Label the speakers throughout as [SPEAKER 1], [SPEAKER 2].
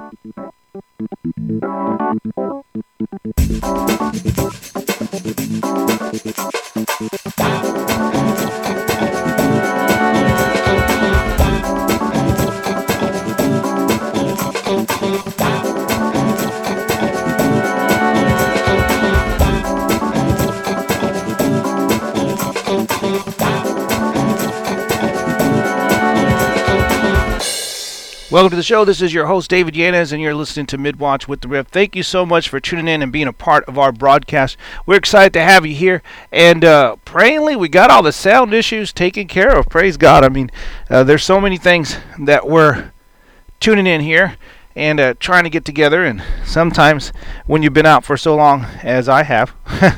[SPEAKER 1] Welcome to the show. This is your host, David Yanez, and you're listening to Midwatch with the Riff. Thank you so much for tuning in and being a part of our broadcast. We're excited to have you here, and prayingly, we got all the sound issues taken care of. Praise God. I mean, there's so many things that we're tuning in here and trying to get together, and sometimes when you've been out for so long as I have,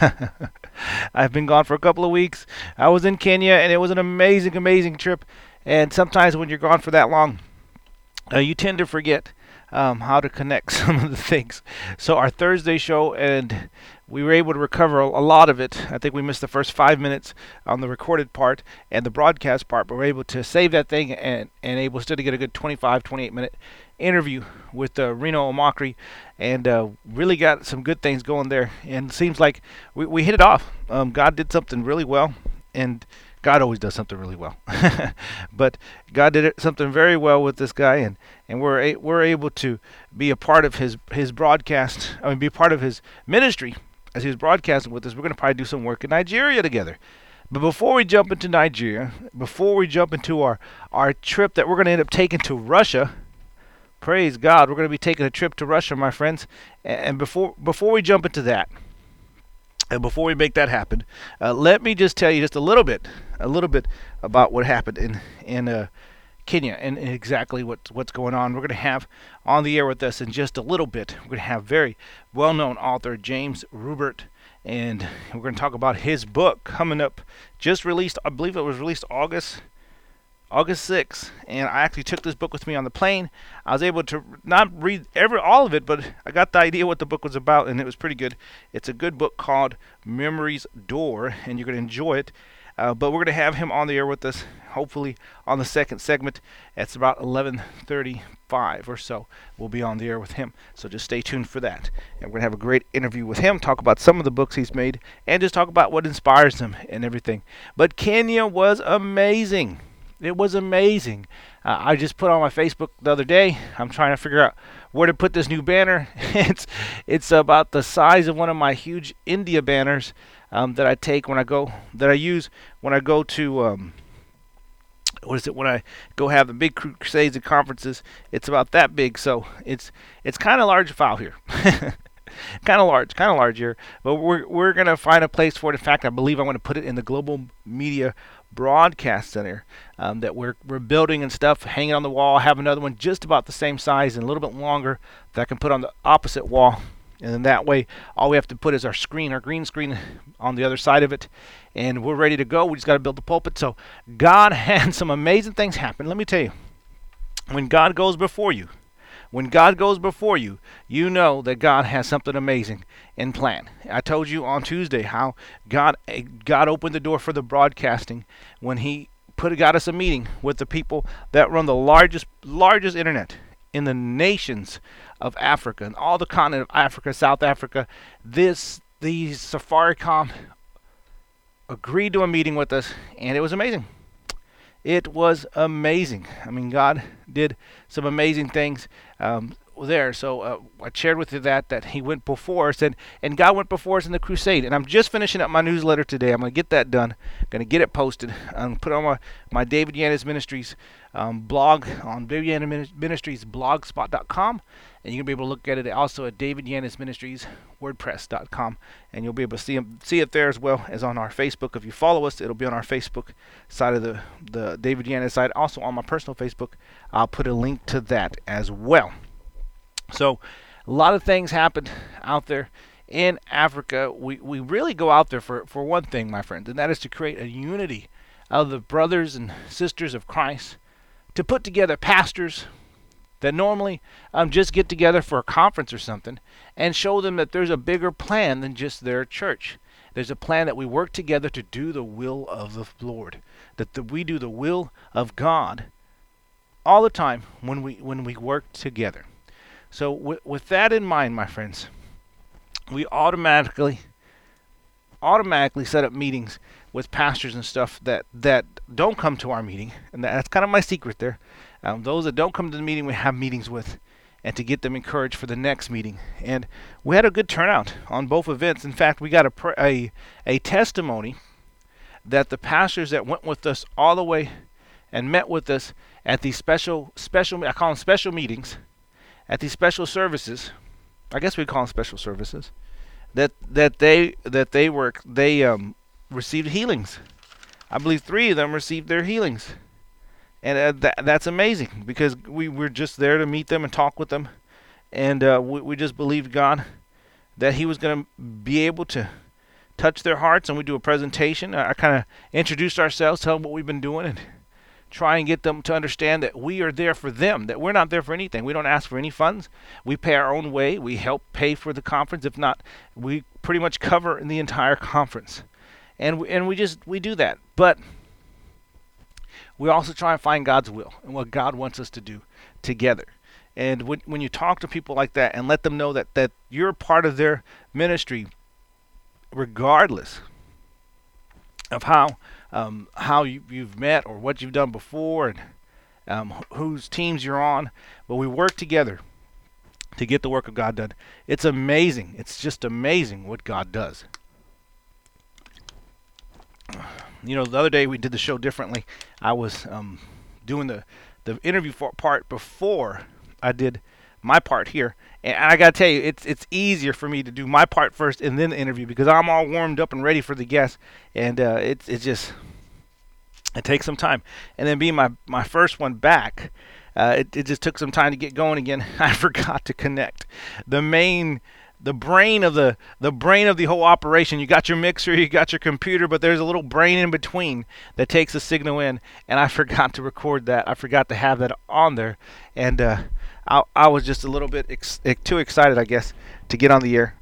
[SPEAKER 1] I've been gone for a couple of weeks. I was in Kenya, and it was an amazing, amazing trip, and sometimes when you're gone for that long, you tend to forget how to connect some of the things. So our Thursday show, and we were able to recover a lot of it. I think we missed the first 5 minutes on the recorded part and the broadcast part, but we're able to save that thing and able still to get a good 25, 28-minute interview with Reno Omakri, and really got some good things going there. And it seems like we hit it off. God did something really well, and God always does something really well. But God did something very well with this guy, and we're able to be a part of his broadcast. I mean, be a part of his ministry as he was broadcasting with us. We're going to probably do some work in Nigeria together. But before we jump into Nigeria, before we jump into our trip that we're going to end up taking to Russia, praise God, we're going to be taking a trip to Russia, my friends. And before we jump into that, and before we make that happen, let me just tell you just a little bit about what happened in Kenya and exactly what's going on. We're going to have on the air with us in just a little bit. We're going to have very well-known author James Rupert, and we're going to talk about his book coming up, just released. I believe it was released August 6th, and I actually took this book with me on the plane. I was able to not read all of it, but I got the idea what the book was about, and it was pretty good. It's a good book called Memory's Door, and you're going to enjoy it. But we're going to have him on the air with us, hopefully on the second segment. It's about 11:35 or so. We'll be on the air with him, so just stay tuned for that. And we're going to have a great interview with him, talk about some of the books he's made, and just talk about what inspires him and everything. But Kenya was amazing. It was amazing. I just put on my Facebook the other day. I'm trying to figure out where to put this new banner. It's about the size of one of my huge India banners that I use when I go to when I go have the big crusades and conferences. It's about that big, so it's kind of large file here. kind of large here, but we're gonna find a place for it. In fact, I believe I want to put it in the Global Media Broadcast Center that we're building and stuff, hanging on the wall. I have another one just about the same size and a little bit longer that I can put on the opposite wall, and then that way all we have to put is our green screen on the other side of it, and we're ready to go. We just got to build the pulpit. So God had some amazing things happen. Let me tell you, when God goes before you, you know that God has something amazing in plan. I told you on Tuesday how God opened the door for the broadcasting when He got us a meeting with the people that run the largest internet in the nations of Africa and all the continent of Africa, South Africa. The Safaricom agreed to a meeting with us, and it was amazing. It was amazing. I mean, God did some amazing things there. So I shared with you that He went before us, and God went before us in the crusade. And I'm just finishing up my newsletter today. I'm going to get that done. Going to get it posted. I'm put on my David Yanez Ministries blog on David Yanez Ministries blogspot.com, and you'll be able to look at it also at David Yanez Ministries WordPress.com, and you'll be able to see it there as well as on our Facebook. If you follow us, it'll be on our Facebook side of the David Yanez side. Also on my personal Facebook, I'll put a link to that as well. So a lot of things happened out there in Africa. We really go out there for one thing, my friends, and that is to create a unity of the brothers and sisters of Christ, to put together pastors that normally just get together for a conference or something and show them that there's a bigger plan than just their church. There's a plan that we work together to do the will of the Lord, that we do the will of God all the time when we work together. So with that in mind, my friends, we automatically set up meetings with pastors and stuff that don't come to our meeting, and that's kind of my secret there. Those that don't come to the meeting, we have meetings with, and to get them encouraged for the next meeting. And we had a good turnout on both events. In fact, we got a testimony that the pastors that went with us all the way and met with us at these special I call them special meetings, at these special services. I guess we call them special services. They received healings. I believe 3 of them received their healings, and that's amazing because we were just there to meet them and talk with them, and we just believed God that He was going to be able to touch their hearts, and we do a presentation. I kind of introduced ourselves, tell them what we've been doing, and try and get them to understand that we are there for them, that we're not there for anything. We don't ask for any funds. We pay our own way. We help pay for the conference. If not, we pretty much cover the entire conference. And we do that. But we also try and find God's will and what God wants us to do together. And when you talk to people like that and let them know that you're part of their ministry, regardless of how you've met or what you've done before, and whose teams you're on, but we work together to get the work of God done. It's amazing. It's just amazing what God does. You know, the other day we did the show differently. I was doing the interview part before I did my part here, and I gotta tell you, it's easier for me to do my part first and then the interview because I'm all warmed up and ready for the guests, and it takes some time. And then being my first one back, it just took some time to get going again. I forgot to connect the brain of the whole operation. You got your mixer, you got your computer, but there's a little brain in between that takes the signal in, and I forgot to record that. I forgot to have that on there, and I was just a little bit too excited, I guess, to get on the air.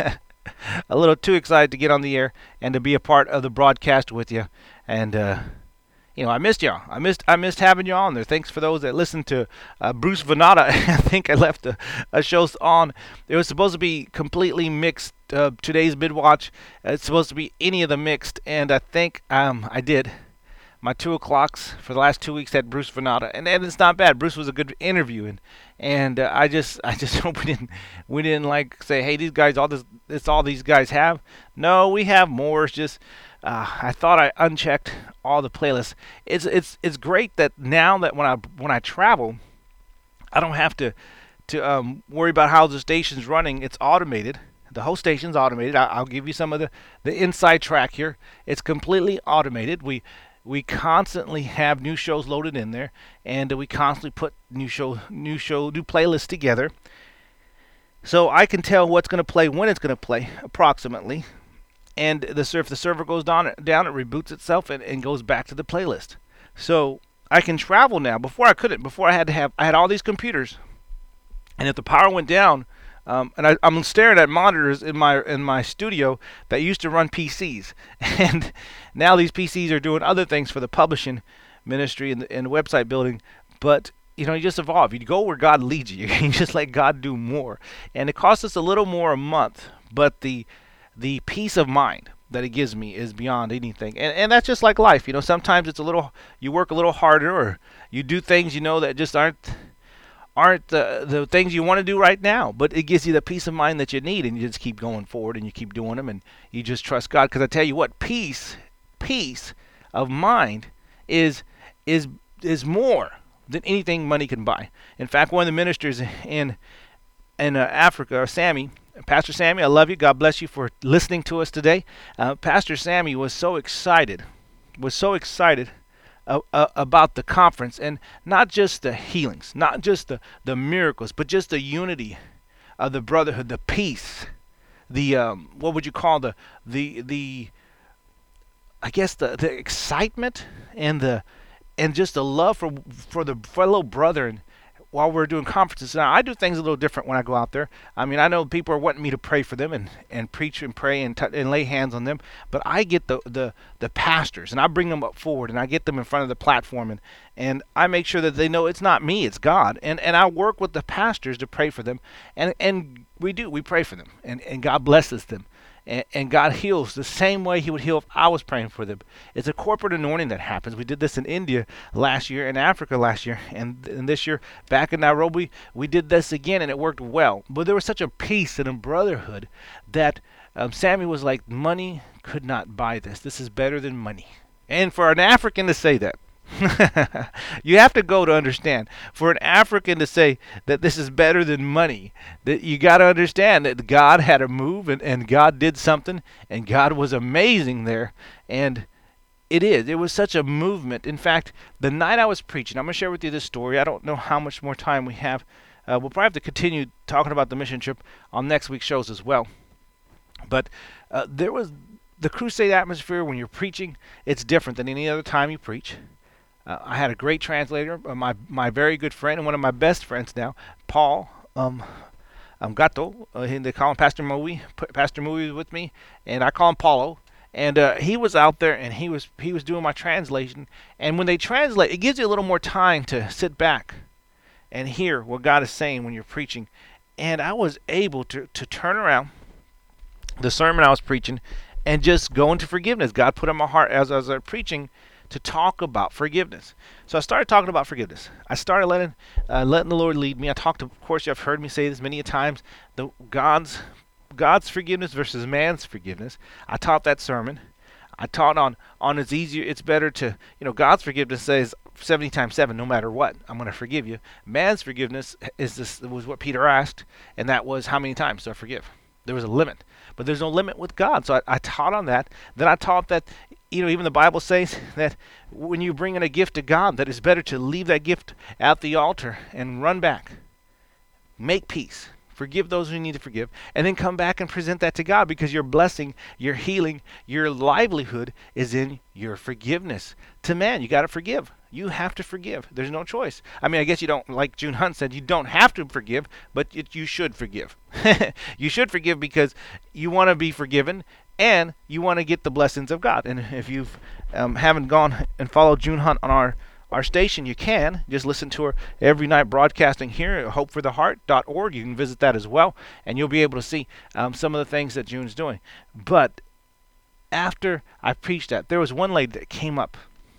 [SPEAKER 1] A little too excited to get on the air and to be a part of the broadcast with you. And I missed y'all. I missed having you on there. Thanks for those that listened to Bruce Venata. I think I left a show on. It was supposed to be completely mixed. Today's mid-watch. It's supposed to be any of the mixed, and I think I did. My 2 o'clocks for the last 2 weeks had Bruce Venata, and it's not bad. Bruce was a good interview, and I just hope we didn't like say, hey, these guys, it's all these guys have. No, we have more. It's just I thought I unchecked all the playlists. It's great that now that when I travel, I don't have to worry about how the station's running. It's automated. The whole station's automated. I'll give you some of the inside track here. It's completely automated. We constantly have new shows loaded in there, and we constantly put new playlists together. So I can tell what's going to play when it's going to play, approximately. And if the server goes down, it reboots itself and goes back to the playlist. So I can travel now. Before I couldn't. Before I had all these computers, and if the power went down, and I'm staring at monitors in my studio that used to run PCs, and now these PCs are doing other things for the publishing ministry and the website building. But you just evolve. You go where God leads you. You just let God do more, and it costs us a little more a month, but the peace of mind that it gives me is beyond anything. And that's just like life. Sometimes you work a little harder, or you do things that just aren't the things you want to do right now, but it gives you the peace of mind that you need, and you just keep going forward and you keep doing them, and you just trust God. Because I tell you what, peace of mind is more than anything money can buy. In fact, one of the ministers in Africa, Pastor Sammy, I love you. God bless you for listening to us today. Pastor Sammy was so excited about the conference, and not just the healings, not just the miracles, but just the unity of the brotherhood, the peace, the what would you call the I guess the excitement and just the love for the fellow brother, and while we're doing conferences. Now, I do things a little different when I go out there. I mean, I know people are wanting me to pray for them and preach and pray and lay hands on them, but I get the pastors and I bring them up forward and I get them in front of the platform and I make sure that they know it's not me, it's God. And I work with the pastors to pray for them, and we pray for them, and God blesses them. And God heals the same way he would heal if I was praying for them. It's a corporate anointing that happens. We did this in India last year, in Africa last year, and this year back in Nairobi, we did this again, and it worked well. But there was such a peace and a brotherhood that Sammy was like, money could not buy this. This is better than money. And for an African to say that, you have to go to understand. For an African to say that this is better than money, that you got to understand that God had a move and God did something and God was amazing there. And it was such a movement. In fact, the night I was preaching, I'm going to share with you this story. I don't know how much more time we have. We'll probably have to continue talking about the mission trip on next week's shows as well. But there was the crusade atmosphere when you're preaching. It's different than any other time you preach. I had a great translator, my very good friend and one of my best friends now, Paul Gato. They call him Pastor Mui. Pastor Mui was with me, and I call him Paulo. And he was out there, and he was doing my translation. And when they translate, it gives you a little more time to sit back and hear what God is saying when you're preaching. And I was able to turn around the sermon I was preaching and just go into forgiveness. God put in my heart as I was preaching to talk about forgiveness. So I started talking about forgiveness. I started letting the Lord lead me. Of course, you've heard me say this many a times, God's forgiveness versus man's forgiveness. I taught that sermon. I taught on it's better to, God's forgiveness says 70 times 7, no matter what, I'm going to forgive you. Man's forgiveness was what Peter asked, and that was how many times do I forgive? There was a limit, but there's no limit with God. So I taught on that. Then I taught that, even the Bible says that when you bring in a gift to God, that it's better to leave that gift at the altar and run back. Make peace. Forgive those who need to forgive. And then come back and present that to God, because your blessing, your healing, your livelihood is in your forgiveness. To man, you got to forgive. You have to forgive. There's no choice. I mean, I guess you don't, like June Hunt said, you don't have to forgive, but you should forgive. You should forgive because you want to be forgiven and you want to get the blessings of God. And if you haven't gone and followed June Hunt on our station, you can just listen to her every night broadcasting here at hopefortheheart.org. You can visit that as well, and you'll be able to see some of the things that June's doing. But after I preached that, there was one lady that came up.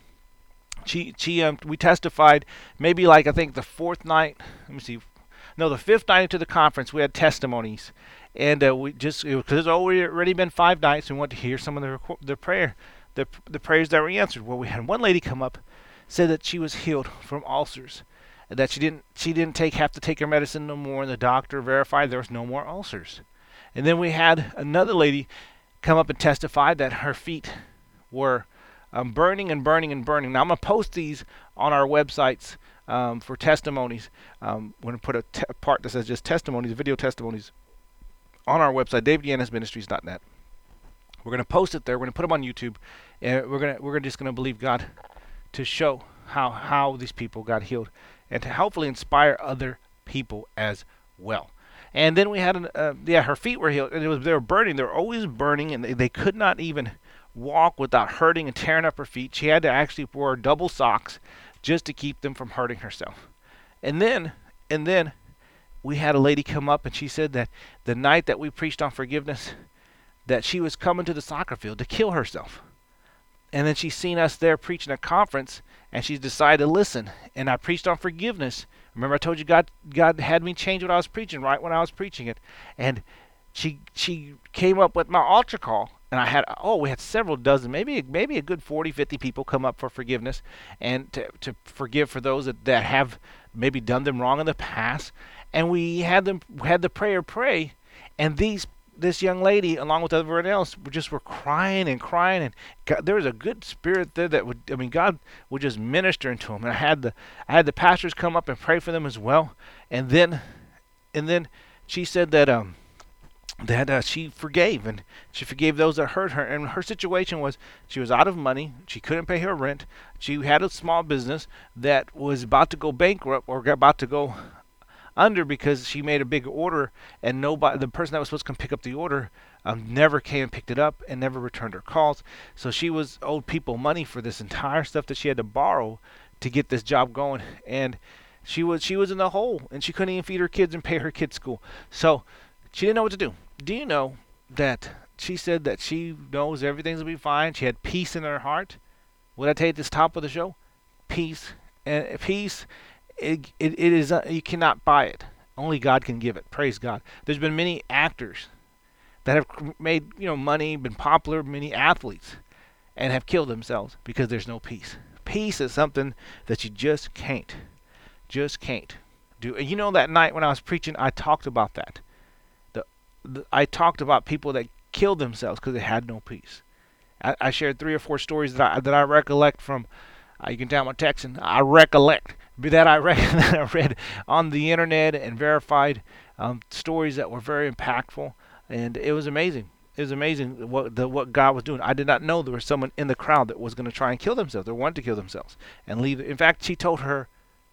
[SPEAKER 1] We testified maybe like, I think the fourth night. Let me see. No, the fifth night into the conference, we had testimonies, and because it's already been 5 nights, we wanted to hear some of the prayers that were answered. Well, we had one lady come up, said that she was healed from ulcers, and that she didn't have to take her medicine no more, and the doctor verified there was no more ulcers. And then we had another lady come up and testify that her feet were burning and burning and burning. Now I'm going to post these on our websites for testimonies. I'm going to put a part that says just testimonies, video testimonies, on our website, davidyanezministries.net. We're going to post it there. We're going to put them on YouTube, and we're just going to believe God to show how these people got healed, and to hopefully inspire other people as well. And then we had her feet were healed, and they were burning. They were always burning, and they could not even walk without hurting and tearing up her feet. She had to actually wear double socks just to keep them from hurting herself. And then we had a lady come up, and she said that the night that we preached on forgiveness, that she was coming to the soccer field to kill herself. And then she's seen us there preaching at a conference, and she's decided to listen. And I preached on forgiveness. Remember I told you God had me change what I was preaching right when I was preaching it. And she came up with my altar call. And we had several dozen, maybe a good 40, 50 people come up for forgiveness and to forgive for those that have maybe done them wrong in the past. And we had the prayer pray, and this young lady, along with everyone else, were crying and crying, and God, there was a good spirit there God would just minister into them. And I had the pastors come up and pray for them as well. And then she said that that she forgave, and she forgave those that hurt her. And her situation was she was out of money, she couldn't pay her rent, she had a small business that was about to go bankrupt or about to go under because she made a big order, and nobody, the person that was supposed to come pick up the order, never came and picked it up and never returned her calls. So she was owed people money for this entire stuff that she had to borrow to get this job going, and she was in the hole, and she couldn't even feed her kids and pay her kids' school. So she didn't know what to do. Do you know that she said that she knows everything's gonna be fine? She had peace in her heart. What I tell you at this top of the show? Peace. And peace, it is you cannot buy it. Only God can give it. Praise God. There's been many actors that have made money, been popular, many athletes, and have killed themselves because there's no peace. Peace is something that you just can't do. And that night when I was preaching, I talked about that. I talked about people that killed themselves because they had no peace. I shared 3 or 4 stories that I recollect from. You can tell I'm a Texan. I recollect that that I read on the internet and verified stories that were very impactful, and it was amazing. It was amazing what God was doing. I did not know there was someone in the crowd that was going to try and kill themselves. They wanted to kill themselves and leave. In fact, she told her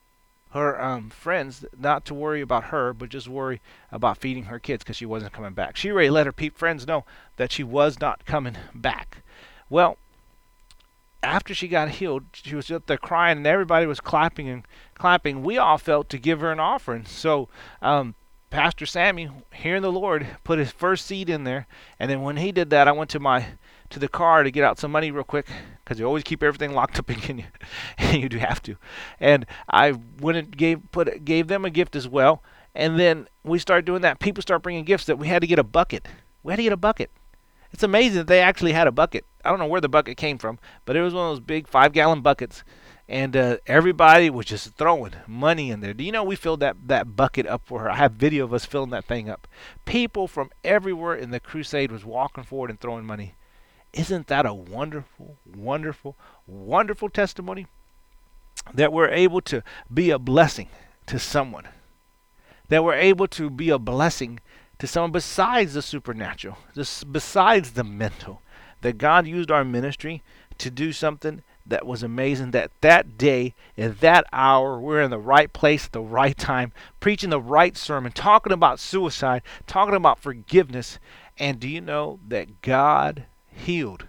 [SPEAKER 1] friends not to worry about her, but just worry about feeding her kids because she wasn't coming back. She already let her friends know that she was not coming back. Well, after she got healed, she was up there crying, and everybody was clapping and clapping. We all felt to give her an offering. So Pastor Sammy, hearing the Lord, put his first seed in there, and then when he did that, I went to the car to get out some money real quick, because you always keep everything locked up in you, and you do have to. And I went and gave them a gift as well. And then we started doing that. People start bringing gifts that we had to get a bucket. We had to get a bucket. It's amazing that they actually had a bucket. I don't know where the bucket came from, but it was one of those big 5-gallon buckets. And everybody was just throwing money in there. Do you know we filled that bucket up for her? I have video of us filling that thing up. People from everywhere in the crusade was walking forward and throwing money. Isn't that a wonderful, wonderful, wonderful testimony? That we're able to be a blessing to someone. That we're able to be a blessing to someone besides the supernatural, besides the mental. That God used our ministry to do something that was amazing. That day, at that hour, we're in the right place at the right time, preaching the right sermon, talking about suicide, talking about forgiveness. And do you know that God healed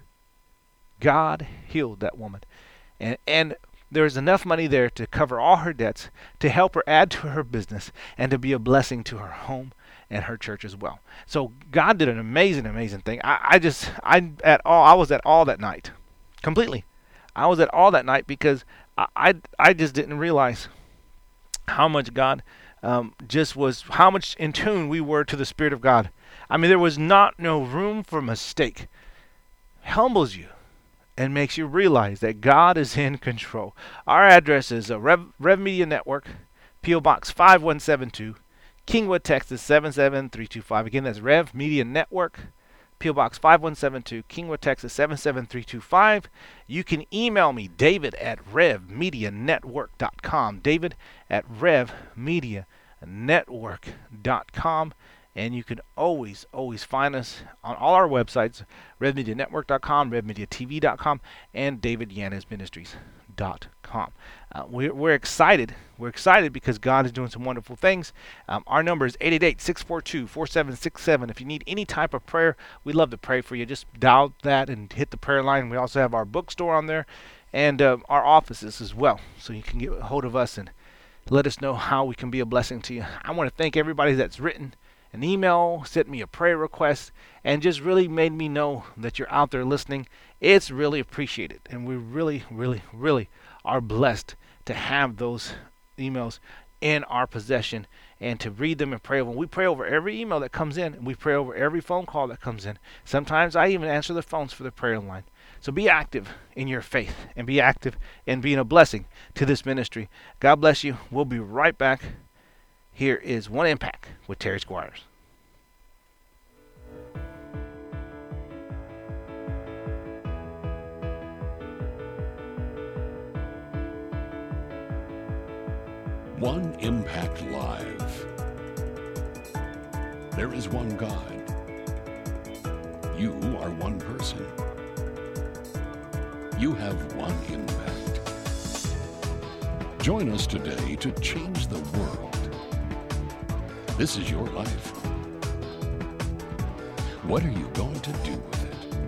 [SPEAKER 1] that woman, and there's enough money there to cover all her debts, to help her add to her business, and to be a blessing to her home and her church as well. So God did an amazing thing. I was at all that night, completely. I was at all that night because I just didn't realize how much God how much in tune we were to the Spirit of God. I mean, there was no room for mistake. Humbles you and makes you realize that God is in control. Our address is Rev Media Network, P.O. Box 5172, Kingwood, Texas 77325. Again, that's Rev Media Network, P.O. Box 5172, Kingwood, Texas 77325. You can email me, David at RevMediaNetwork.com. David at RevMediaNetwork.com. And you can always find us on all our websites, RevMediaNetwork.com, RevMediaTV.com, and DavidYanezMinistries.com. We're excited. We're excited because God is doing some wonderful things. Our number is 888-642-4767. If you need any type of prayer, we'd love to pray for you. Just dial that and hit the prayer line. We also have our bookstore on there and our offices as well. So you can get a hold of us and let us know how we can be a blessing to you. I want to thank everybody that's written an email, sent me a prayer request, and just really made me know that you're out there listening. It's really appreciated, and we really are blessed to have those emails in our possession and to read them and pray over them. We pray over every email that comes in, and we pray over every phone call that comes in. Sometimes I even answer the phones for the prayer line. So be active in your faith and be active in being a blessing to this ministry. God bless you. We'll be right back. Here is One Impact with Terry Squires.
[SPEAKER 2] One Impact Live. There is one God, You are one person. You have one impact. Join us today to change the world. This is your life. What are you going to do with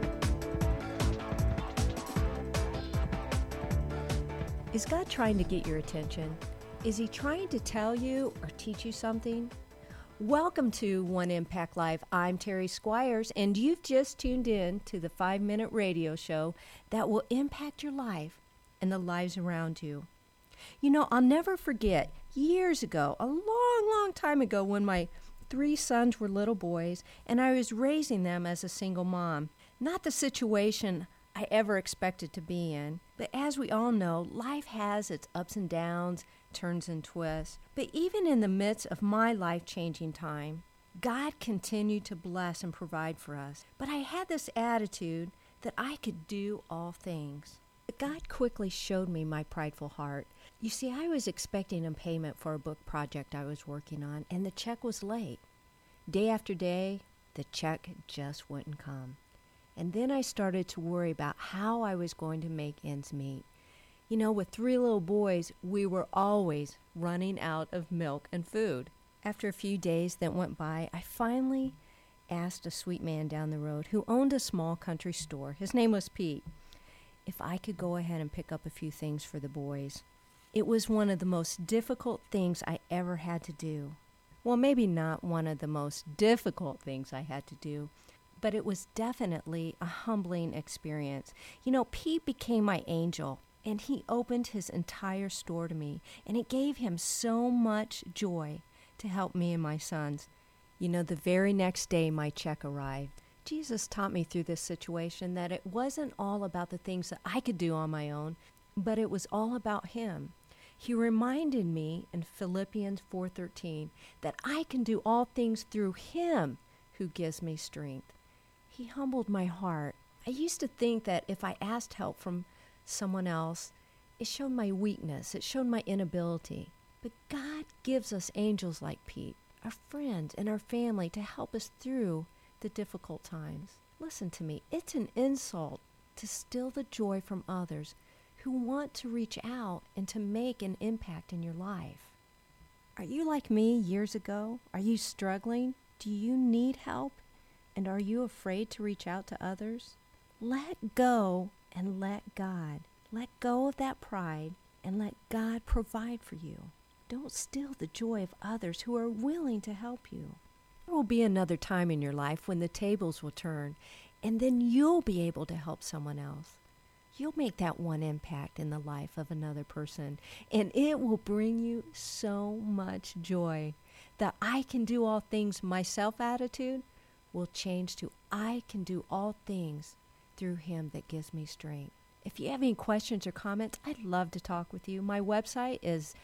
[SPEAKER 2] it?
[SPEAKER 3] Is God trying to get your attention? Is He trying to tell you or teach you something? Welcome to One Impact Live. I'm Terry Squires, and you've just tuned in to the 5-minute radio show that will impact your life and the lives around you. You know, I'll never forget years ago, a long time ago, when my 3 sons were little boys and I was raising them as a single mom. Not the situation I ever expected to be in, but as we all know, life has its ups and downs, turns and twists. But even in the midst of my life-changing time, God continued to bless and provide for us. But I had this attitude that I could do all things. But God quickly showed me my prideful heart. You see, I was expecting a payment for a book project I was working on, and the check was late. Day after day, the check just wouldn't come. And then I started to worry about how I was going to make ends meet. You know, with 3 little boys, we were always running out of milk and food. After a few days that went by, I finally asked a sweet man down the road who owned a small country store, his name was Pete, if I could go ahead and pick up a few things for the boys. It was one of the most difficult things I ever had to do. Well, maybe not one of the most difficult things I had to do, but it was definitely a humbling experience. You know, Pete became my angel, and he opened his entire store to me, and it gave him so much joy to help me and my sons. You know, the very next day my check arrived. Jesus taught me through this situation that it wasn't all about the things that I could do on my own, but it was all about Him. He reminded me in Philippians 4:13 that I can do all things through Him who gives me strength. He humbled my heart. I used to think that if I asked help from someone else, it showed my weakness, it showed my inability. But God gives us angels like Pete, our friends and our family, to help us through the difficult times. Listen to me, it's an insult to steal the joy from others who want to reach out and to make an impact in your life. Are you like me years ago? Are you struggling? Do you need help? And are you afraid to reach out to others? Let go and let God. Let go of that pride and let God provide for you. Don't steal the joy of others who are willing to help you. There will be another time in your life when the tables will turn, and then you'll be able to help someone else. You'll make that one impact in the life of another person, and it will bring you so much joy. The I can do all things myself attitude will change to I can do all things through Him that gives me strength. If you have any questions or comments, I'd love to talk with you. My website is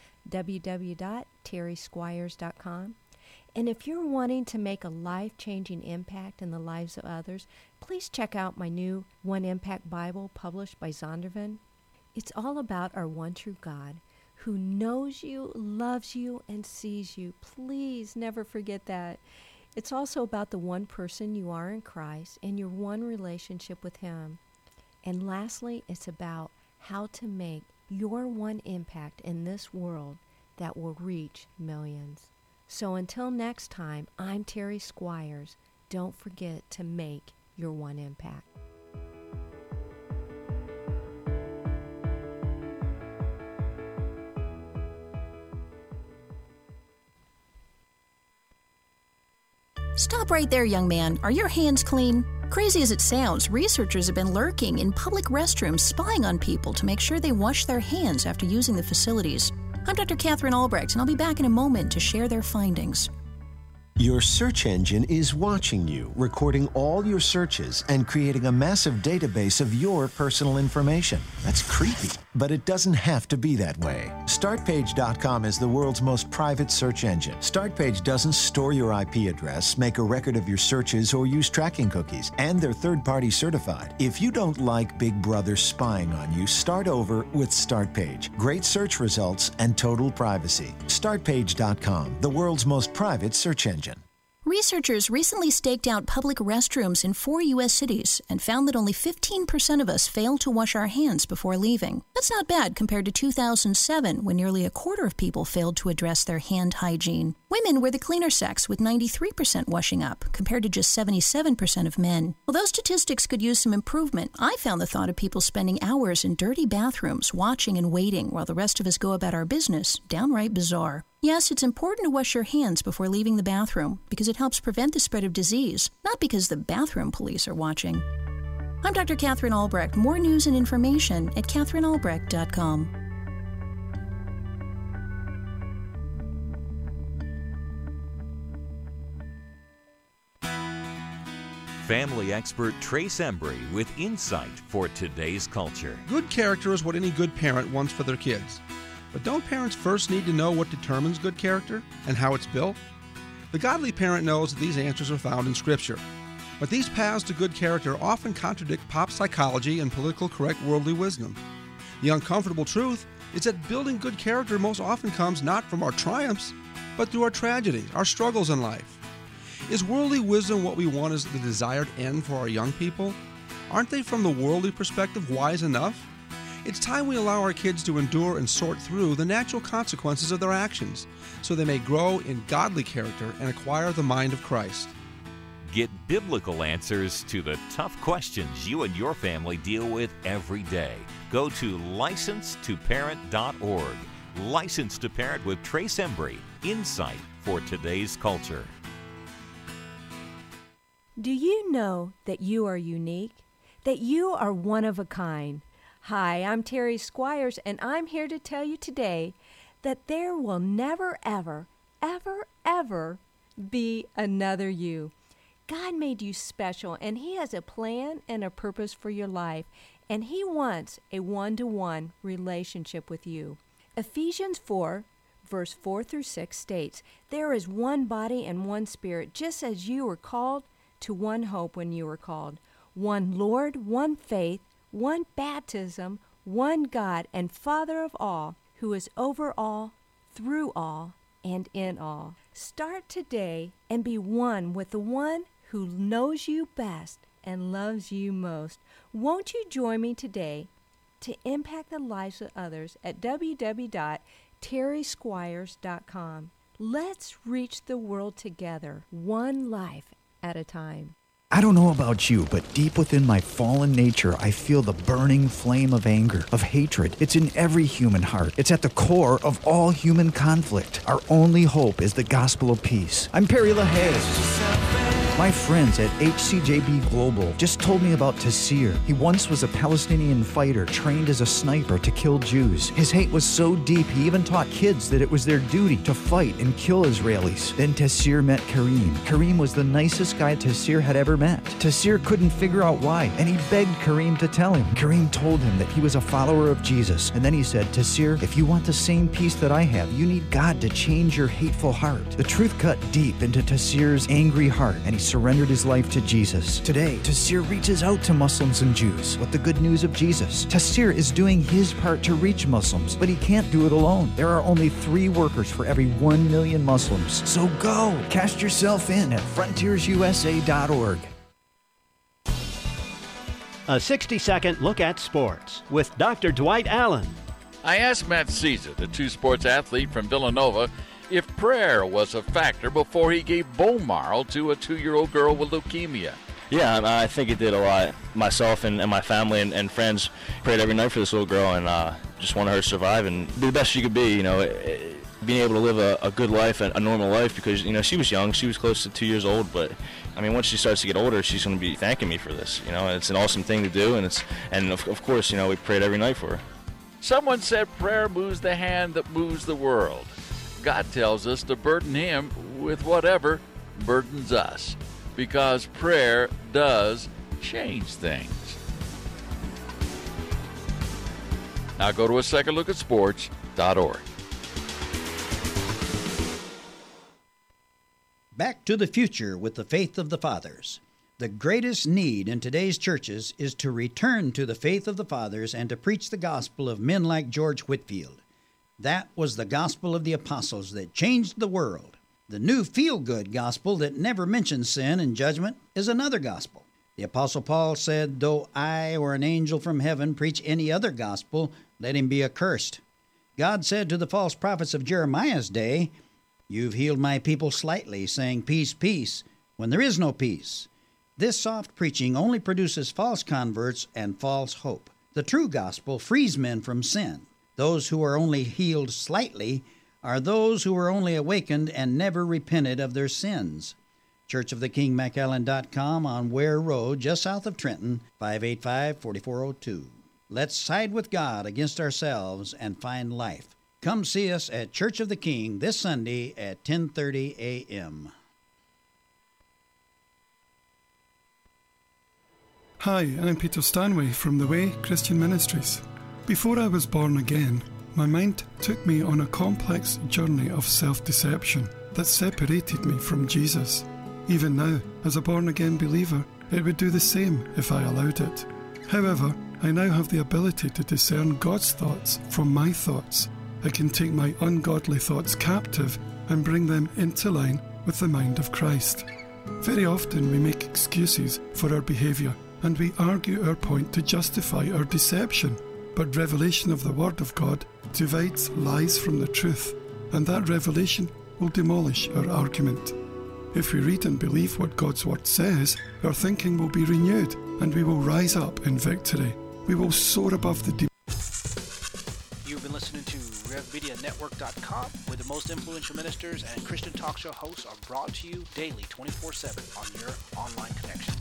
[SPEAKER 3] www.terrysquires.com. And if you're wanting to make a life-changing impact in the lives of others, please check out my new One Impact Bible published by Zondervan. It's all about our one true God who knows you, loves you, and sees you. Please never forget that. It's also about the one person you are in Christ and your one relationship with Him. And lastly, it's about how to make your one impact in this world that will reach millions. So until next time, I'm Terry Squires. Don't forget to make your one impact.
[SPEAKER 4] Stop right there, young man. Are your hands clean? Crazy as it sounds, researchers have been lurking in public restrooms spying on people to make sure they wash their hands after using the facilities. I'm Dr. Catherine Albrecht, and I'll be back in a moment to share their findings.
[SPEAKER 5] Your search engine is watching you, recording all your searches and creating a massive database of your personal information. That's creepy, but it doesn't have to be that way. Startpage.com is the world's most private search engine. Startpage doesn't store your IP address, make a record of your searches, or use tracking cookies, and they're third-party certified. If you don't like Big Brother spying on you, start over with Startpage. Great search results and total privacy. Startpage.com, the world's most private search engine.
[SPEAKER 4] Researchers recently staked out public restrooms in 4 U.S. cities and found that only 15% of us failed to wash our hands before leaving. That's not bad compared to 2007, when nearly a quarter of people failed to address their hand hygiene. Women were the cleaner sex, with 93% washing up, compared to just 77% of men. Well, those statistics could use some improvement. I found the thought of people spending hours in dirty bathrooms, watching and waiting while the rest of us go about our business, downright bizarre. Yes, it's important to wash your hands before leaving the bathroom because it helps prevent the spread of disease, not because the bathroom police are watching. I'm Dr. Catherine Albrecht. More news and information at catherinealbrecht.com.
[SPEAKER 6] Family expert Trace Embry with insight for today's culture.
[SPEAKER 7] Good character is what any good parent wants for their kids. But don't parents first need to know what determines good character and how it's built? The godly parent knows that these answers are found in Scripture. But these paths to good character often contradict pop psychology and politically correct worldly wisdom. The uncomfortable truth is that building good character most often comes not from our triumphs, but through our tragedies, our struggles in life. Is worldly wisdom what we want as the desired end for our young people? Aren't they, from the worldly perspective, wise enough? It's time we allow our kids to endure and sort through the natural consequences of their actions so they may grow in godly character and acquire the mind of Christ.
[SPEAKER 6] Get biblical answers to the tough questions you and your family deal with every day. Go to license2parent.org. License to Parent with Trace Embry. Insight for today's culture.
[SPEAKER 3] Do you know that you are unique? That you are one of a kind? Hi, I'm Terry Squires, and I'm here to tell you today that there will never, ever, ever, ever be another you. God made you special, and He has a plan and a purpose for your life, and He wants a one-to-one relationship with you. Ephesians 4, verse 4 through 6 states, "There is one body and one spirit, just as you were called to one hope when you were called. One Lord, one faith, one baptism, one God and Father of all, who is over all, through all, and in all." Start today and be one with the one who knows you best and loves you most. Won't you join me today to impact the lives of others at www.terrysquires.com? Let's reach the world together, one life at a time.
[SPEAKER 8] I don't know about you, but deep within my fallen nature, I feel the burning flame of anger, of hatred. It's in every human heart. It's at the core of all human conflict. Our only hope is the gospel of peace. I'm Perry LaHaye. My friends at HCJB Global just told me about Tassir. He once was a Palestinian fighter trained as a sniper to kill Jews. His hate was so deep, he even taught kids that it was their duty to fight and kill Israelis. Then Tassir met Kareem. Kareem was the nicest guy Tassir had ever met. Tassir couldn't figure out why, and he begged Kareem to tell him. Kareem told him that he was a follower of Jesus, and then he said, "Tassir, if you want the same peace that I have, you need God to change your hateful heart." The truth cut deep into Tassir's angry heart, and he surrendered his life to Jesus. Today, Tassir reaches out to Muslims and Jews with the good news of Jesus. Tassir is doing his part to reach Muslims, but he can't do it alone. There are only 3 workers for every 1 million Muslims. So go, cast yourself in at frontiersusa.org.
[SPEAKER 9] A 60-second look at sports with Dr. Dwight Allen.
[SPEAKER 10] I asked Matt Caesar, the 2 sports athlete from Villanova, if prayer was a factor before he gave bone marrow to a 2-year-old girl with leukemia.
[SPEAKER 11] Yeah, I think it did a lot. Myself and my family and friends prayed every night for this little girl, and just wanted her to survive and be the best she could be, being able to live a good life, a normal life, because, she was young. She was close to 2 years old, but, once she starts to get older, she's going to be thanking me for this. It's an awesome thing to do, and of course, we prayed every night for her.
[SPEAKER 10] Someone said prayer moves the hand that moves the world. God tells us to burden Him with whatever burdens us, because prayer does change things. Now go to a second look at sports.org.
[SPEAKER 12] Back to the future with the faith of the fathers. The greatest need in today's churches is to return to the faith of the fathers and to preach the gospel of men like George Whitefield. That was the gospel of the apostles that changed the world. The new feel-good gospel that never mentions sin and judgment is another gospel. The Apostle Paul said, "Though I or an angel from heaven preach any other gospel, let him be accursed." God said to the false prophets of Jeremiah's day, "You've healed my people slightly, saying peace, peace, when there is no peace." This soft preaching only produces false converts and false hope. The true gospel frees men from sin. Those who are only healed slightly are those who were only awakened and never repented of their sins. churchofthekingmcallen.com on Ware Road, just south of Trenton, 585-4402. Let's side with God against ourselves and find life. Come see us at Church of the King this Sunday at 10:30 a.m.
[SPEAKER 13] Hi, I'm Peter Stanway from The Way Christian Ministries. Before I was born again, my mind took me on a complex journey of self-deception that separated me from Jesus. Even now, as a born-again believer, it would do the same if I allowed it. However, I now have the ability to discern God's thoughts from my thoughts. I can take my ungodly thoughts captive and bring them into line with the mind of Christ. Very often we make excuses for our behaviour and we argue our point to justify our deception. But revelation of the Word of God divides lies from the truth, and that revelation will demolish our argument. If we read and believe what God's Word says, our thinking will be renewed, and we will rise up in victory. We will soar above the
[SPEAKER 1] You've been listening to RevMediaNetwork.com, where the most influential ministers and Christian talk show hosts are brought to you daily 24/7 on your online connection.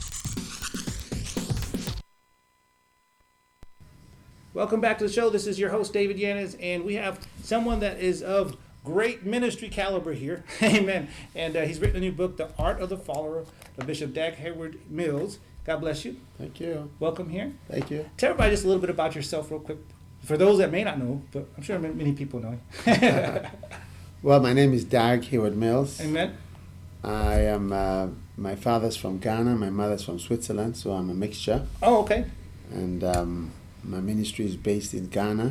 [SPEAKER 1] Welcome back to the show. This is your host, David Yanez, and we have someone that is of great ministry caliber here. Amen. And he's written a new book, The Art of the Follower, by Bishop Dag Heward-Mills. God bless you.
[SPEAKER 14] Thank you.
[SPEAKER 1] Welcome here.
[SPEAKER 14] Thank you.
[SPEAKER 1] Tell everybody just a little bit about yourself real quick, for those that may not know, but I'm sure many people know you.
[SPEAKER 14] Well, my name is Dag Heward-Mills.
[SPEAKER 1] Amen.
[SPEAKER 14] I am, my father's from Ghana, my mother's from Switzerland, so I'm a mixture.
[SPEAKER 1] Oh, okay.
[SPEAKER 14] And my ministry is based in Ghana,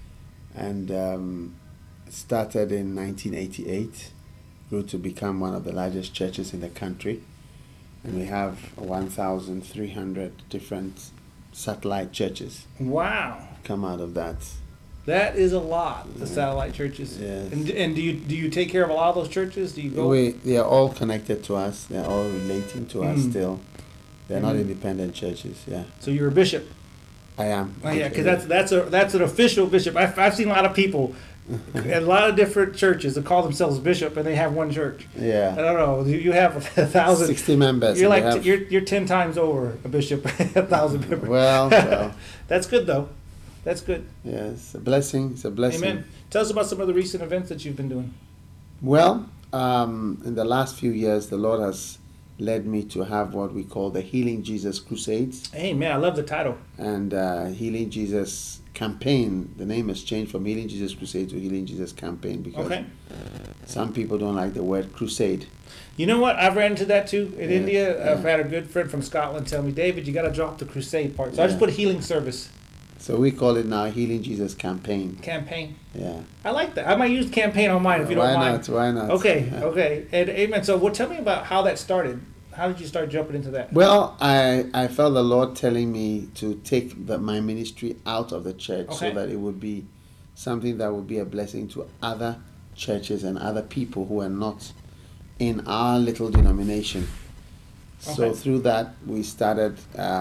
[SPEAKER 14] and started in 1988, grew to become one of the largest churches in the country, and we have 1,300 different satellite churches.
[SPEAKER 1] Wow.
[SPEAKER 14] Come out of that.
[SPEAKER 1] That is a lot, the satellite churches.
[SPEAKER 14] Yes.
[SPEAKER 1] And do you take care of a lot of those churches? Do you go?
[SPEAKER 14] They are all connected to us. They are all relating to us still. They're not
[SPEAKER 1] Mhm.
[SPEAKER 14] independent churches. Yeah.
[SPEAKER 1] So you're a bishop.
[SPEAKER 14] I am.
[SPEAKER 1] Oh, yeah, because that's an official bishop. I've seen a lot of people at a lot of different churches that call themselves bishop, and they have one church.
[SPEAKER 14] Yeah.
[SPEAKER 1] I don't know. You have 1,000.
[SPEAKER 14] 60 members.
[SPEAKER 1] You're like you're 10 times over a bishop, 1,000 members.
[SPEAKER 14] Well.
[SPEAKER 1] That's good though. That's good.
[SPEAKER 14] Yeah, it's a blessing. It's a blessing.
[SPEAKER 1] Amen. Tell us about some of the recent events that you've been doing.
[SPEAKER 14] Well, in the last few years, the Lord has led me to have what we call the Healing Jesus Crusades.
[SPEAKER 1] Amen. I love the title.
[SPEAKER 14] And Healing Jesus Campaign. The name has changed from Healing Jesus Crusade to Healing Jesus Campaign because some people don't like the word crusade.
[SPEAKER 1] You know what? I've ran into that too in India. I've had a good friend from Scotland tell me, David, you got to drop the crusade part. So I just put healing service.
[SPEAKER 14] So we call it now Healing Jesus Campaign.
[SPEAKER 1] Campaign.
[SPEAKER 14] Yeah.
[SPEAKER 1] I like that. I might use campaign on mine if you don't mind.
[SPEAKER 14] Why not?
[SPEAKER 1] Okay, okay. And amen. So tell me about how that started. How did you start jumping into that?
[SPEAKER 14] Well, I felt the Lord telling me to take my ministry out of the church so that it would be something that would be a blessing to other churches and other people who are not in our little denomination. So through that, we started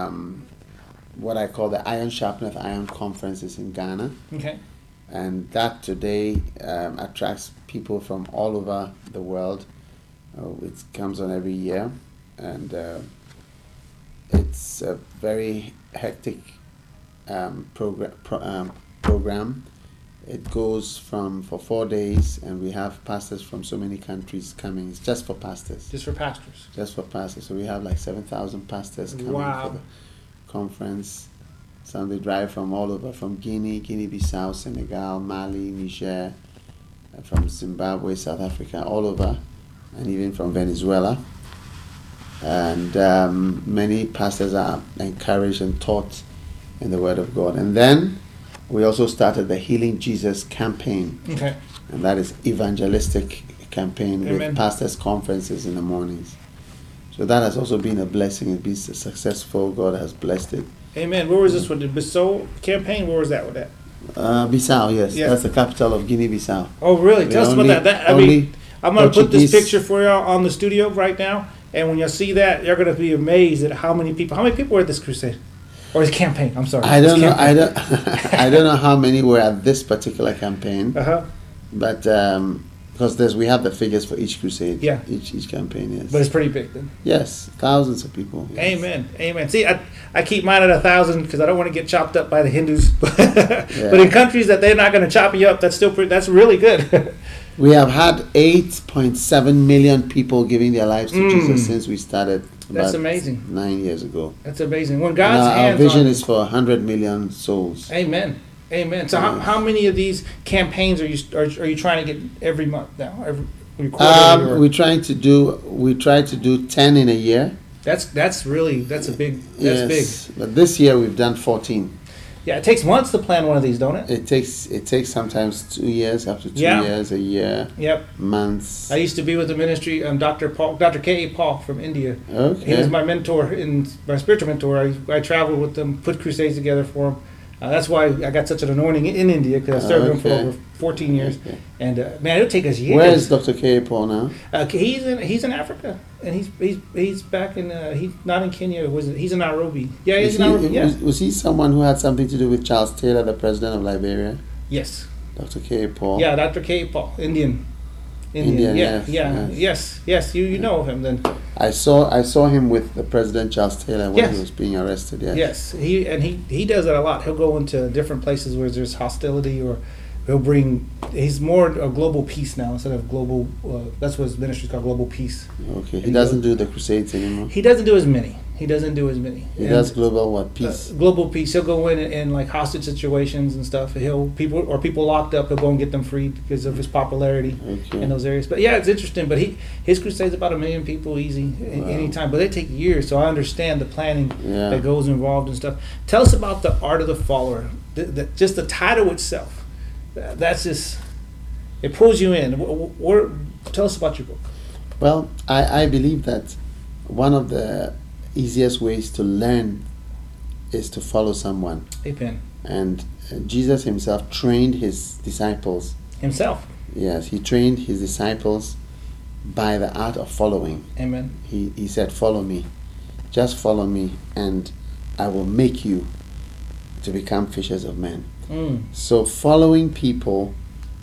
[SPEAKER 14] what I call the Iron Sharpeneth Iron Conferences in Ghana.
[SPEAKER 1] Okay.
[SPEAKER 14] And that today attracts people from all over the world. It comes on every year. And it's a very hectic program. It goes for 4 days, and we have pastors from so many countries coming. It's just for pastors.
[SPEAKER 1] Just for pastors.
[SPEAKER 14] Just for pastors. So we have like 7,000 pastors coming for the conference. Some they drive from all over, from Guinea, Guinea-Bissau, Senegal, Mali, Niger, from Zimbabwe, South Africa, all over, and even from Venezuela. And many pastors are encouraged and taught in the Word of God. And then we also started the Healing Jesus Campaign.
[SPEAKER 1] Okay.
[SPEAKER 14] And that is evangelistic campaign
[SPEAKER 1] Amen.
[SPEAKER 14] with pastors' conferences in the mornings. So that has also been a blessing. It's been successful. God has blessed it.
[SPEAKER 1] Amen. Where was this with the Bissau campaign? Where was that with that?
[SPEAKER 14] Bissau, yes.
[SPEAKER 1] Yeah.
[SPEAKER 14] That's the capital of Guinea-Bissau.
[SPEAKER 1] Oh, really? Tell us about that. I mean, I'm going to put this picture for y'all on the studio right now. And when you see that, you're going to be amazed at how many people were at this crusade. Or this campaign, I'm sorry.
[SPEAKER 14] I don't know. I don't know how many were at this particular campaign. But because we have the figures for each crusade.
[SPEAKER 1] Yeah.
[SPEAKER 14] Each campaign, yes.
[SPEAKER 1] But it's pretty big then.
[SPEAKER 14] Yes, thousands of people. Yes.
[SPEAKER 1] Amen. Amen. See, I keep mine at 1,000 because I don't want to get chopped up by the Hindus. But in countries that they're not going to chop you up, that's really good.
[SPEAKER 14] We have had 8.7 million people giving their lives to Jesus since we started.
[SPEAKER 1] That's amazing.
[SPEAKER 14] 9 years ago.
[SPEAKER 1] That's amazing. When God's hands
[SPEAKER 14] our vision is for 100 million souls.
[SPEAKER 1] Amen. Amen. So how many of these campaigns are you trying to get every month now?
[SPEAKER 14] We try to do 10 in a year.
[SPEAKER 1] That's big. That's big.
[SPEAKER 14] But this year we've done 14.
[SPEAKER 1] Yeah, it takes months to plan one of these, don't it?
[SPEAKER 14] It takes sometimes 2 years, up to 2 years, a year.
[SPEAKER 1] Yep.
[SPEAKER 14] Months.
[SPEAKER 1] I used to be with the ministry, Dr. K.A. Paul from India.
[SPEAKER 14] Okay.
[SPEAKER 1] He was my mentor, my spiritual mentor. I traveled with them, put crusades together for him. That's why I got such an anointing in India, because I served him for over 14 years. Okay. And man, it'll take us years.
[SPEAKER 14] Where is Dr. K.A. Paul now?
[SPEAKER 1] He's in Africa, and he's back in he's not in Kenya. He's in Nairobi? Yeah, he's in Nairobi. Yeah.
[SPEAKER 14] Was he someone who had something to do with Charles Taylor, the president of Liberia?
[SPEAKER 1] Yes.
[SPEAKER 14] Dr. K.A. Paul.
[SPEAKER 1] Yeah, Dr. K.A. Paul, Indian. Yes. You know of him then.
[SPEAKER 14] I saw him with the President Charles Taylor when he was being arrested.
[SPEAKER 1] Yes. He does that a lot. He'll go into different places where there's hostility, or he's more of global peace now instead of global. That's what his ministry's called, global peace.
[SPEAKER 14] Okay. He doesn't do the crusades anymore.
[SPEAKER 1] He doesn't do as many. He
[SPEAKER 14] does global peace.
[SPEAKER 1] Global peace. He'll go in like hostage situations and stuff. People locked up. He'll go and get them freed because of his popularity in those areas. But yeah, it's interesting. But his crusades about 1 million people easy anytime. But they take years. So I understand the planning that goes involved and stuff. Tell us about the Art of the Follower. Just the title itself. That's just, it pulls you in. Tell us about your book.
[SPEAKER 14] Well, I believe that one of the easiest ways to learn is to follow someone.
[SPEAKER 1] Amen.
[SPEAKER 14] And Jesus himself trained his disciples.
[SPEAKER 1] Himself?
[SPEAKER 14] Yes, he trained his disciples by the art of following.
[SPEAKER 1] Amen.
[SPEAKER 14] He said, follow me. Just follow me and I will make you to become fishers of men. So following people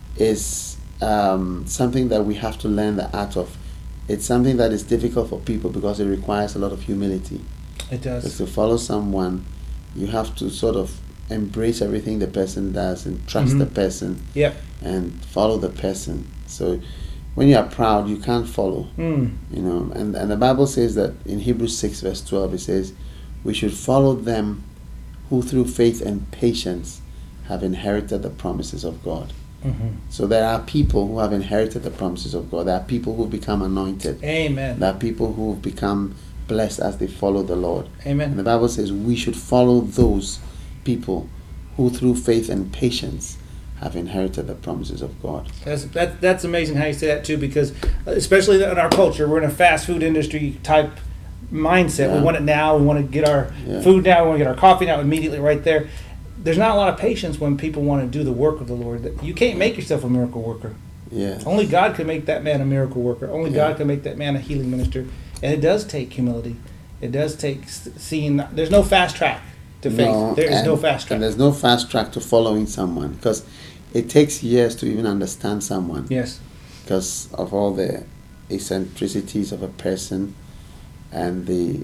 [SPEAKER 14] is something that we have to learn the art of. It's something that is difficult for people because it requires a lot of humility.
[SPEAKER 1] It does.
[SPEAKER 14] Because to follow someone, you have to sort of embrace everything the person does and trust the person.
[SPEAKER 1] Yep.
[SPEAKER 14] And follow the person. So when you are proud, you can't follow. You know, and the Bible says that in Hebrews 6 verse 12, it says, we should follow them who through faith and patience have inherited the promises of God. So there are people who have inherited the promises of God. There are people who have become anointed.
[SPEAKER 1] Amen.
[SPEAKER 14] There are people who have become blessed as they follow the Lord.
[SPEAKER 1] Amen.
[SPEAKER 14] And the Bible says we should follow those people who through faith and patience have inherited the promises of God.
[SPEAKER 1] That's amazing how you say that too, because especially in our culture, we're in a fast food industry type mindset. Yeah. We want it now. We want to get our food now. We want to get our coffee now, immediately right there. There's not a lot of patience when people want to do the work of the Lord. You can't make yourself a miracle worker.
[SPEAKER 14] Yeah.
[SPEAKER 1] Only God can make that man a miracle worker. Only God can make that man a healing minister. And it does take humility. It does take seeing. There's no fast track to faith. There is no fast track.
[SPEAKER 14] And there's no fast track to following someone, because it takes years to even understand someone.
[SPEAKER 1] Yes.
[SPEAKER 14] Because of all the eccentricities of a person and the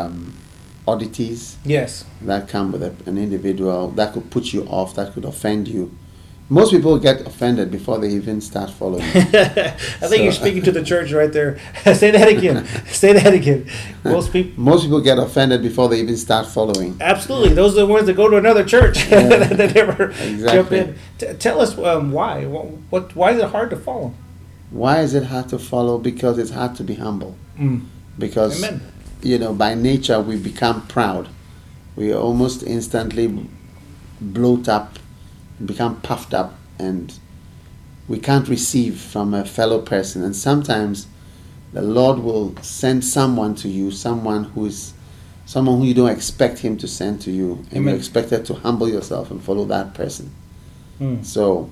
[SPEAKER 14] oddities that come with an individual that could put you off, that could offend you. Most people get offended before they even start following.
[SPEAKER 1] I think you're speaking to the church right there. Say that again. Say that again. Most
[SPEAKER 14] people get offended before they even start following.
[SPEAKER 1] Absolutely. Those are the ones that go to another church that never jump in. Tell us why. Why is it hard to follow?
[SPEAKER 14] Why is it hard to follow? Because it's hard to be humble. Because
[SPEAKER 1] Amen.
[SPEAKER 14] By nature we become proud. We almost instantly bloat up, become puffed up, and we can't receive from a fellow person. And sometimes the Lord will send someone to you, someone who you don't expect him to send to you, and you're expected to humble yourself and follow that person. So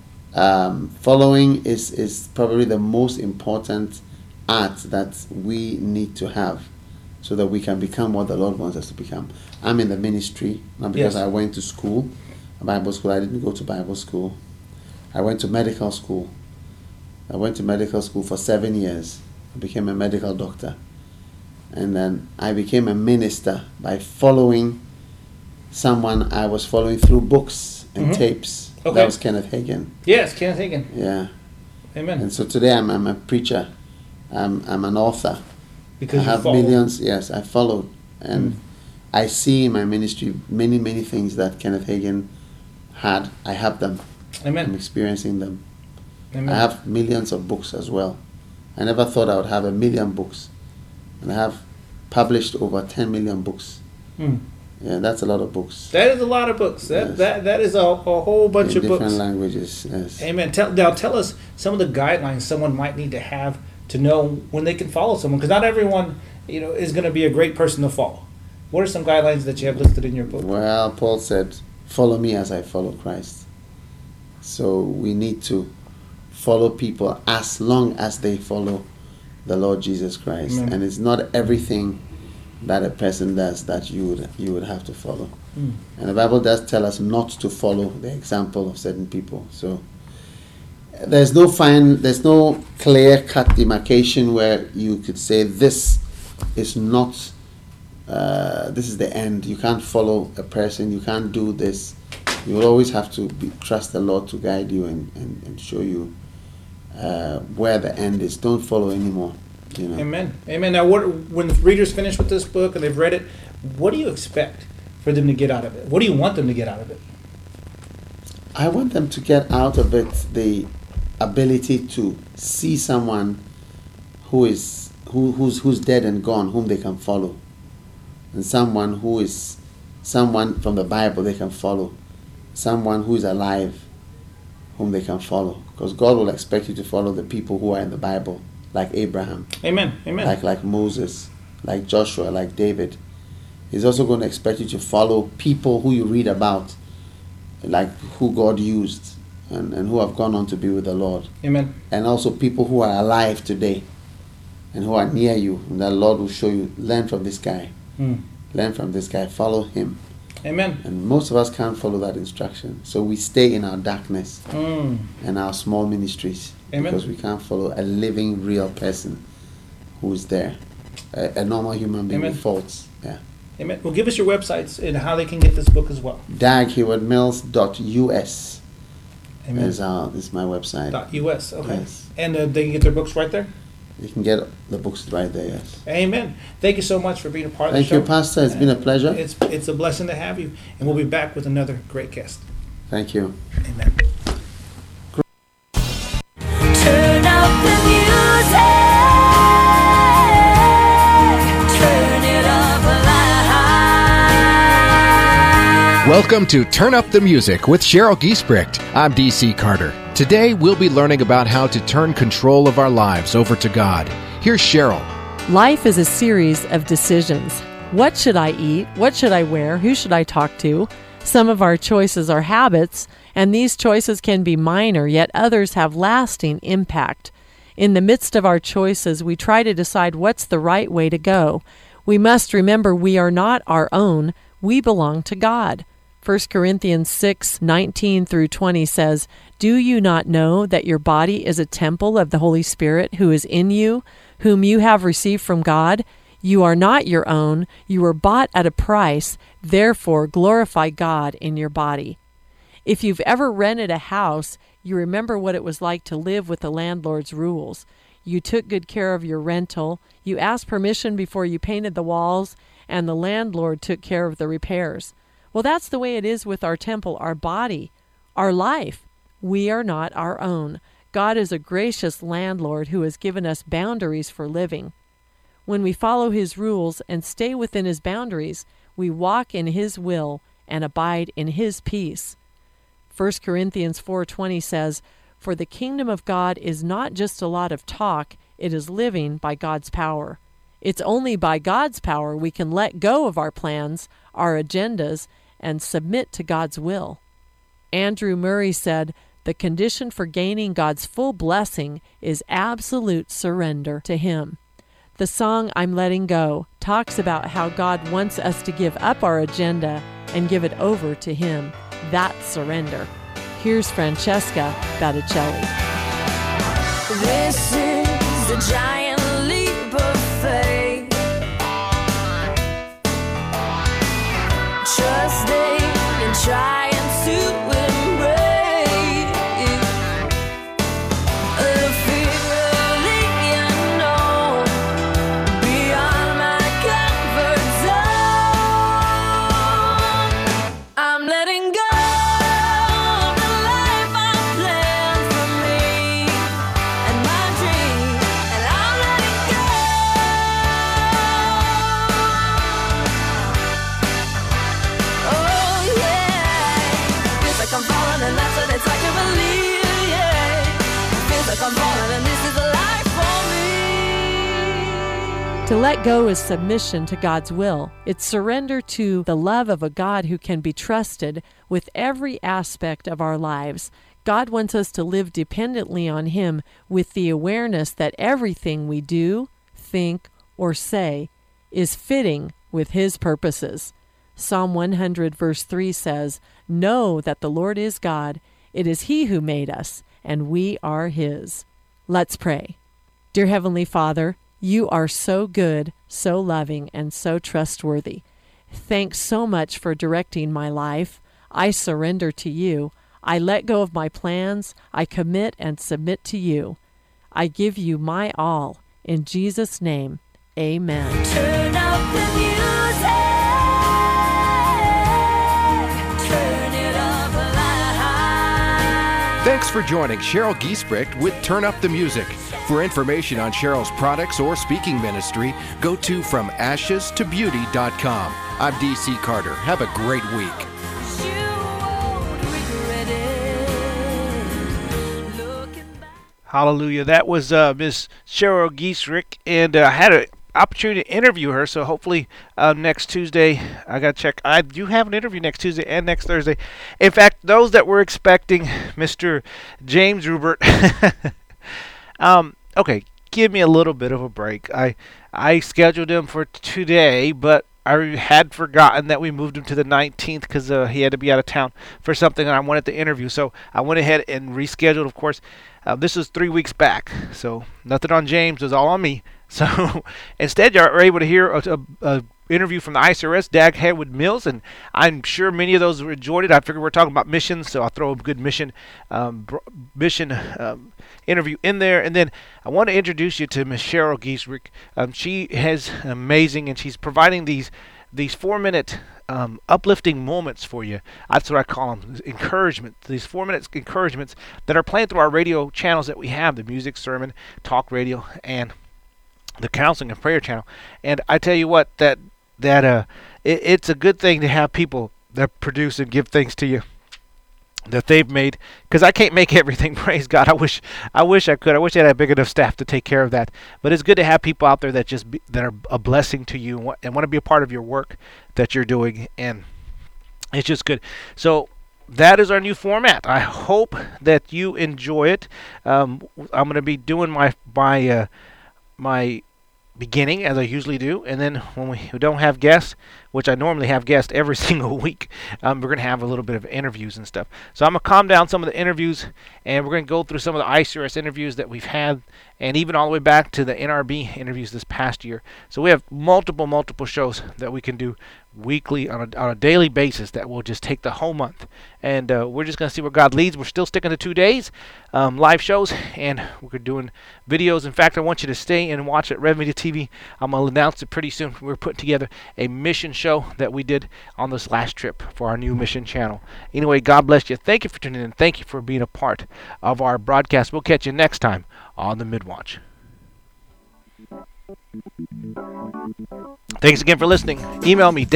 [SPEAKER 14] following is probably the most important art that we need to have so that we can become what the Lord wants us to become. I'm in the ministry, not because I went to school, Bible school. I didn't go to Bible school. I went to medical school. I went to medical school for 7 years. I became a medical doctor. And then I became a minister by following someone I was following through books and tapes.
[SPEAKER 1] Okay.
[SPEAKER 14] That was Kenneth Hagin.
[SPEAKER 1] Yes, Kenneth Hagin.
[SPEAKER 14] Yeah.
[SPEAKER 1] Amen.
[SPEAKER 14] And so today I'm a preacher. I'm an author.
[SPEAKER 1] Because
[SPEAKER 14] I have
[SPEAKER 1] you
[SPEAKER 14] millions. Yes, I followed. And I see in my ministry many, many things that Kenneth Hagin had. I have them.
[SPEAKER 1] Amen.
[SPEAKER 14] I'm experiencing them.
[SPEAKER 1] Amen.
[SPEAKER 14] I have millions of books as well. I never thought I would have 1 million books. And I have published over 10 million books. Yeah, that's a lot of books.
[SPEAKER 1] That is a lot of books. That is a whole bunch of books.
[SPEAKER 14] Different languages, yes.
[SPEAKER 1] Amen. Now tell us some of the guidelines someone might need to have to know when they can follow someone, because not everyone, is going to be a great person to follow. What are some guidelines that you have listed in your book?
[SPEAKER 14] Well, Paul said, "Follow me as I follow Christ." So we need to follow people as long as they follow the Lord Jesus Christ.
[SPEAKER 1] Amen.
[SPEAKER 14] And it's not everything that a person does that you would have to follow. And the Bible does tell us not to follow the example of certain people. So there's no clear-cut demarcation where you could say this is not this is the end. You can't follow a person. You can't do this. You will always have to trust the Lord to guide you and show you where the end is. Don't follow anymore.
[SPEAKER 1] Amen. Amen. Now, when the readers finish with this book and they've read it, what do you expect for them to get out of it? What do you want them to get out of it?
[SPEAKER 14] I want them to get out of it the ability to see someone who's dead and gone, whom they can follow, and someone who is someone from the Bible they can follow, someone who is alive, whom they can follow. Because God will expect you to follow the people who are in the Bible, like Abraham.
[SPEAKER 1] Amen. Amen.
[SPEAKER 14] Like Moses, like Joshua, like David. He's also going to expect you to follow people who you read about, like who God used and who have gone on to be with the Lord.
[SPEAKER 1] Amen.
[SPEAKER 14] And also people who are alive today and who are near you. And the Lord will show you, learn from this guy. Learn from this guy. Follow him.
[SPEAKER 1] Amen.
[SPEAKER 14] And most of us can't follow that instruction. So we stay in our darkness and our small ministries.
[SPEAKER 1] Amen.
[SPEAKER 14] Because we can't follow a living, real person who is there. A normal human being with faults. Yeah.
[SPEAKER 1] Amen. Well, give us your websites and how they can get this book as well.
[SPEAKER 14] DagHeywardMills.us
[SPEAKER 1] Amen.
[SPEAKER 14] is my website.
[SPEAKER 1] .us. Okay.
[SPEAKER 14] Yes.
[SPEAKER 1] And they can get their books right there?
[SPEAKER 14] You can get the books right there, yes.
[SPEAKER 1] Amen. Thank you so much for being a part of the show.
[SPEAKER 14] Thank you, Pastor. It's been a pleasure.
[SPEAKER 1] It's a blessing to have you. And we'll be back with another great guest.
[SPEAKER 14] Thank you.
[SPEAKER 1] Amen.
[SPEAKER 15] Turn up the music. Turn it up loud.
[SPEAKER 16] Welcome to Turn Up the Music with Cheryl Giesbrecht. I'm DC Carter. Today, we'll be learning about how to turn control of our lives over to God. Here's Cheryl.
[SPEAKER 17] Life is a series of decisions. What should I eat? What should I wear? Who should I talk to? Some of our choices are habits, and these choices can be minor, yet others have lasting impact. In the midst of our choices, we try to decide what's the right way to go. We must remember we are not our own. We belong to God. 1 Corinthians 6:19 through 20 says, "Do you not know that your body is a temple of the Holy Spirit who is in you, whom you have received from God? You are not your own. You were bought at a price. Therefore, glorify God in your body." If you've ever rented a house, you remember what it was like to live with the landlord's rules. You took good care of your rental. You asked permission before you painted the walls, and the landlord took care of the repairs. Well, that's the way it is with our temple, our body, our life. We are not our own. God is a gracious landlord who has given us boundaries for living. When we follow His rules and stay within His boundaries, we walk in His will and abide in His peace. 1 Corinthians 4:20 says, For the kingdom of God is not just a lot of talk, it is living by God's power. It's only by God's power we can let go of our plans, our agendas, and submit to God's will. Andrew Murray said, "The condition for gaining God's full blessing is absolute surrender to Him." The song "I'm Letting Go" talks about how God wants us to give up our agenda and give it over to Him. That's surrender. Here's Francesca Batticelli.
[SPEAKER 15] This is a giant leap of faith, trusting and trying to embrace the fear of the unknown, beyond my comfort zone. I'm letting go.
[SPEAKER 17] To let go is submission to God's will. It's surrender to the love of a God who can be trusted with every aspect of our lives. God wants us to live dependently on Him with the awareness that everything we do, think, or say is fitting with His purposes. Psalm 100 verse 3 says, "Know that the Lord is God. It is He who made us, and we are His." Let's pray. Dear Heavenly Father, You are so good, so loving, and so trustworthy. Thanks so much for directing my life. I surrender to You. I let go of my plans. I commit and submit to You. I give You my all. In Jesus' name, amen.
[SPEAKER 15] Turn up the music. Turn it up loud.
[SPEAKER 16] Thanks for joining Cheryl Giesbrecht with Turn Up the Music. For information on Cheryl's products or speaking ministry, go to FromAshesToBeauty.com. I'm DC Carter. Have a great week.
[SPEAKER 1] Hallelujah. That was Miss Cheryl Giesbrecht, and I had an opportunity to interview her, so hopefully next Tuesday, I got to check. I do have an interview next Tuesday and next Thursday. In fact, those that were expecting Mr. James Rubert, okay, give me a little bit of a break. I scheduled him for today, but I had forgotten that we moved him to the 19th because he had to be out of town for something and I wanted to interview. So I went ahead and rescheduled, of course. This is 3 weeks back, so nothing on James. It was all on me. So instead, you're able to hear a interview from the ICRS, Dag Heywood-Mills, and I'm sure many of those enjoyed it. I figured we're talking about missions, so I'll throw a good mission interview in there. And then I want to introduce you to Miss Cheryl Giesbrecht. She is amazing, and she's providing these 4-minute uplifting moments for you. That's what I call them, encouragement. These 4-minute encouragements that are playing through our radio channels that we have, the music, sermon, talk radio, and the counseling and prayer channel. And I tell you what, it's a good thing to have people that produce and give things to you that they've made, because I can't make everything. Praise God. I wish I could. I wish I had a big enough staff to take care of that. But it's good to have people out there that that are a blessing to you and want to be a part of your work that you're doing, and it's just good. So that is our new format. I hope that you enjoy it. I'm going to be doing my beginning as I usually do, and then when we don't have guests, which I normally have guests every single week, we're going to have a little bit of interviews and stuff. So I'm going to calm down some of the interviews, and we're going to go through some of the ICRS interviews that we've had, and even all the way back to the NRB interviews this past year. So we have multiple shows that we can do weekly on a daily basis that will just take the whole month, and we're just going to see where God leads. We're still sticking to 2 days live shows, and we're doing videos. In fact, I want you to stay and watch at Rev Media TV. I'm going to announce it pretty soon. We're putting together a mission show that we did on this last trip for our new mission channel. Anyway, God bless you. Thank you for tuning in. Thank you for being a part of our broadcast. We'll catch you next time on the Midwatch. Thanks again for listening. Email me,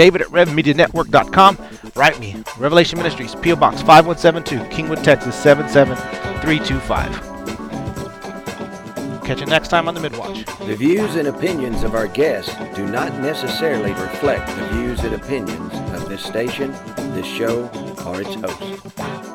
[SPEAKER 1] David@RevMediaNetwork.com. Write me, Revelation Ministries, P.O. Box 5172, Kingwood, Texas 770. Catch you next time on the Midwatch.
[SPEAKER 18] The views and opinions of our guests do not necessarily reflect the views and opinions of this station, this show, or its host.